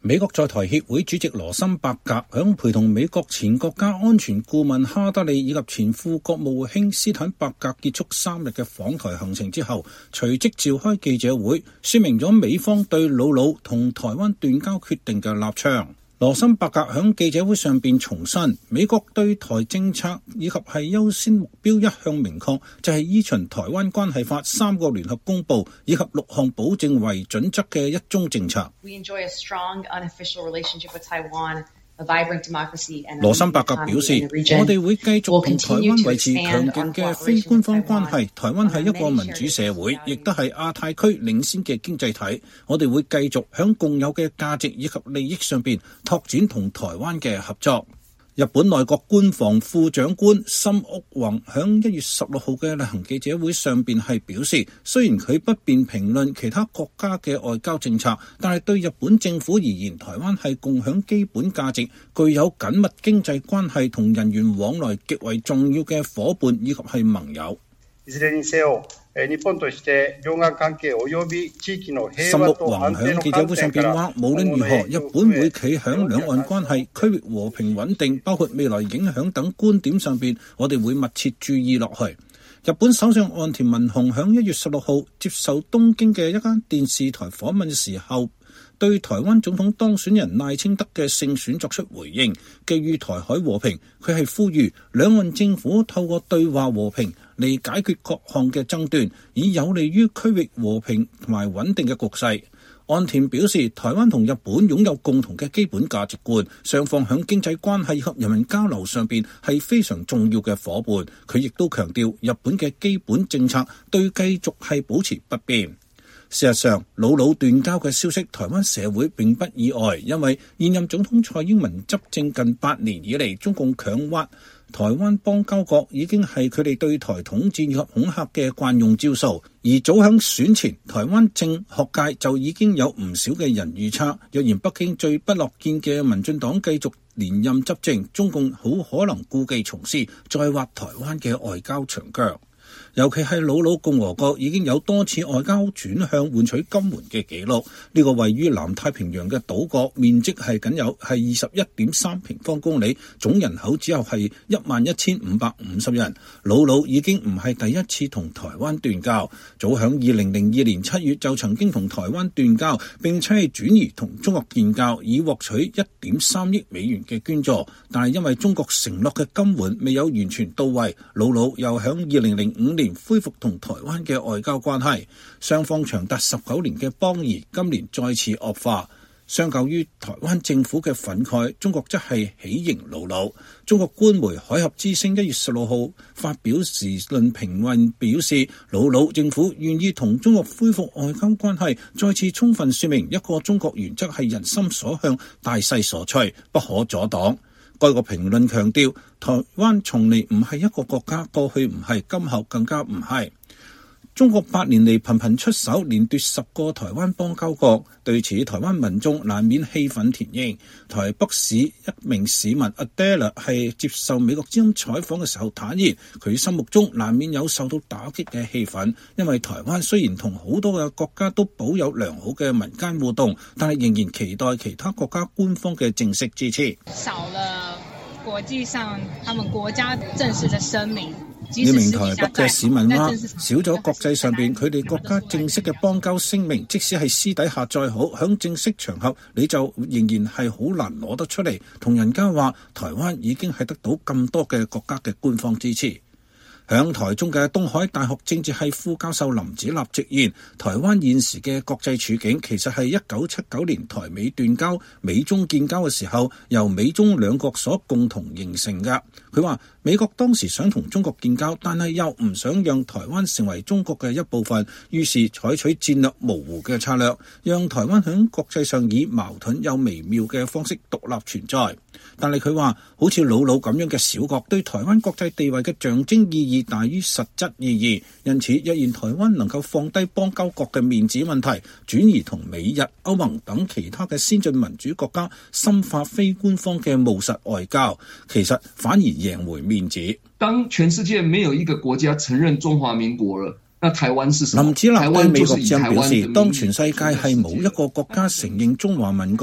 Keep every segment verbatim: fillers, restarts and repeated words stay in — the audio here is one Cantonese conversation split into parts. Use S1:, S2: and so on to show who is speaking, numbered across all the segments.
S1: 美國在台協會主席羅森伯格響陪同美國前國家安全顧問哈德利以及前副國務卿斯坦伯格結束三日嘅訪台行程之後，隨即召開記者會，說明咗美方對魯魯同台灣斷交決定嘅立場。羅森伯格響記者會上邊重申，美國對台政策以及係優先目標一向明確，就係依循台灣關係法三個聯合公報以及六項保證為準則嘅一中政策。
S2: We enjoy a strong unofficial relationship with Taiwan. A vibrant democracy and
S1: 羅森伯格表示，我哋會繼續同台灣維持強勁嘅非官方關係。台灣係一個民主社會，亦都係亞太區領先嘅經濟體。我哋會繼續響共有嘅價值以及利益上邊拓展同台灣嘅合作。日本內閣官房副長官森屋宏響一月十六號嘅例行記者會上邊係表示，雖然佢不便評論其他國家嘅外交政策，但係對日本政府而言，台灣係共享基本價值、具有緊密經濟關係同人員往來極為重要嘅夥伴以及係盟友。森屋宏喺記者會上邊話，無論如何，日本會企響兩岸關係、區域和平穩定，包括未來影響等觀點上邊，我哋會密切注意落去。日本首相岸田文雄響一月十六號接受東京嘅一間電視台訪問嘅時候，對台灣總統當選人賴清德嘅勝選作出回應。基於台海和平，佢係呼籲兩岸政府透過對話和平嚟解決各項嘅爭端，以有利於區域和平同埋穩定嘅局勢。岸田表示，台灣同日本擁有共同嘅基本價值觀，雙方響經濟關係及人民交流上邊係非常重要嘅夥伴。佢亦都強調，日本嘅基本政策對繼續係保持不變。事實上，魯魯斷交嘅消息，台灣社會並不意外，因為現任總統蔡英文執政近八年以嚟，中共強挖台灣邦交國已經係佢哋對台統戰以及恐嚇嘅慣用招數。而早響選前，台灣政學界就已經有唔少嘅人預測，若然北京最不樂見嘅民進黨繼續連任執政，中共好可能故技重施，再挖台灣嘅外交長腳。尤其係魯魯共和國已經有多次外交轉向換取金援嘅記錄。呢個位於南太平洋嘅島國面積係僅有係二十一點三平方公里，總人口只有係一萬一千五百五十人。魯魯已經唔係第一次同台灣斷交，早響二零零二年七月就曾經同台灣斷交，並且係轉移同中國建交，以獲取一點三億美元嘅捐助。但係因為中國承諾嘅金援未有完全到位，魯魯又響二零零五年恢復同台灣嘅外交關係，雙方長達十九年嘅邦誼今年再次惡化。相較於台灣政府嘅憤慨，中國則係喜迎魯魯。中國官媒海峽之聲一月十六號發表時論評論表示，魯魯政府願意同中國恢復外交關係，再次充分說明一個中國原則係人心所向、大勢所趨，不可阻擋。該個評論強調，台灣從嚟唔係一個國家，過去唔係，今後更加唔係。中國八年嚟頻頻出手，連奪十個台灣邦交國，對此台灣民眾難免氣憤填膺。台北市一名市民 Adela 係接受美國之音採訪嘅時候坦言，佢心目中難免有受到打擊嘅氣憤，因為台灣雖然同好多嘅國家都保有良好嘅民間互動，但係仍然期待其他國家官方嘅正式支持。
S3: 少了國際上他們國家正式的聲明。
S1: 呢名台北嘅市民話，少咗國際上邊佢哋國家正式嘅邦交聲明，即使係私底下再好，響正式場合你就仍然係好難攞得出嚟，同人家話台灣已經係得到咁多嘅國家嘅官方支持。響台中嘅東海大學政治系副教授林子立直言，台灣現時嘅國際處境其實係一九七九年台美斷交、美中建交嘅時候，由美中兩國所共同形成嘅。佢話美國當時想同中國建交，但係又唔想讓台灣成為中國嘅一部分，於是採取戰略模糊嘅策略，讓台灣喺國際上以矛盾又微妙嘅方式獨立存在。但係佢話，好似魯魯咁樣嘅小國，對台灣國際地位嘅象徵意義大於實質意義。因此，若然台灣能夠放低邦交國嘅面子問題，轉移同美日、歐盟等其他嘅先進民主國家深化非官方嘅務實外交，其實反而贏回面子。
S4: 當全世界沒有一個國家承認中華民國了，那台灣是什麼？
S1: 林子立對美國之音表示，當全世界係冇一個國家承認中華民國，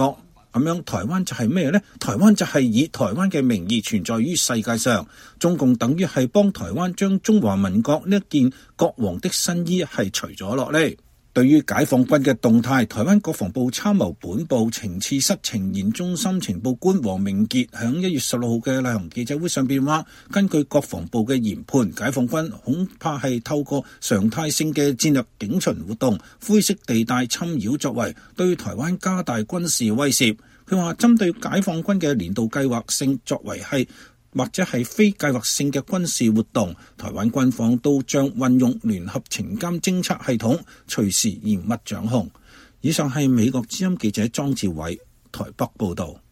S1: 咁樣台灣就係咩呢？台灣就係以台灣嘅名義存在於世界上，中共等於係幫台灣將中華民國呢一件國王的新衣係除咗落嚟。對於解放軍嘅動態，台灣國防部參謀本部情治室情研中心情報官黃明傑響一月十六號嘅例行記者會上邊話，根據國防部嘅研判，解放軍恐怕係透過常態性嘅戰略警巡活動、灰色地帶侵擾作為，對台灣加大軍事威懾。佢話針對解放軍嘅年度計劃性作為係或者係非計劃性嘅軍事活動，台灣軍方都將運用聯合情監偵測系統，隨時嚴密掌控。以上係美國之音記者莊志偉台北報導。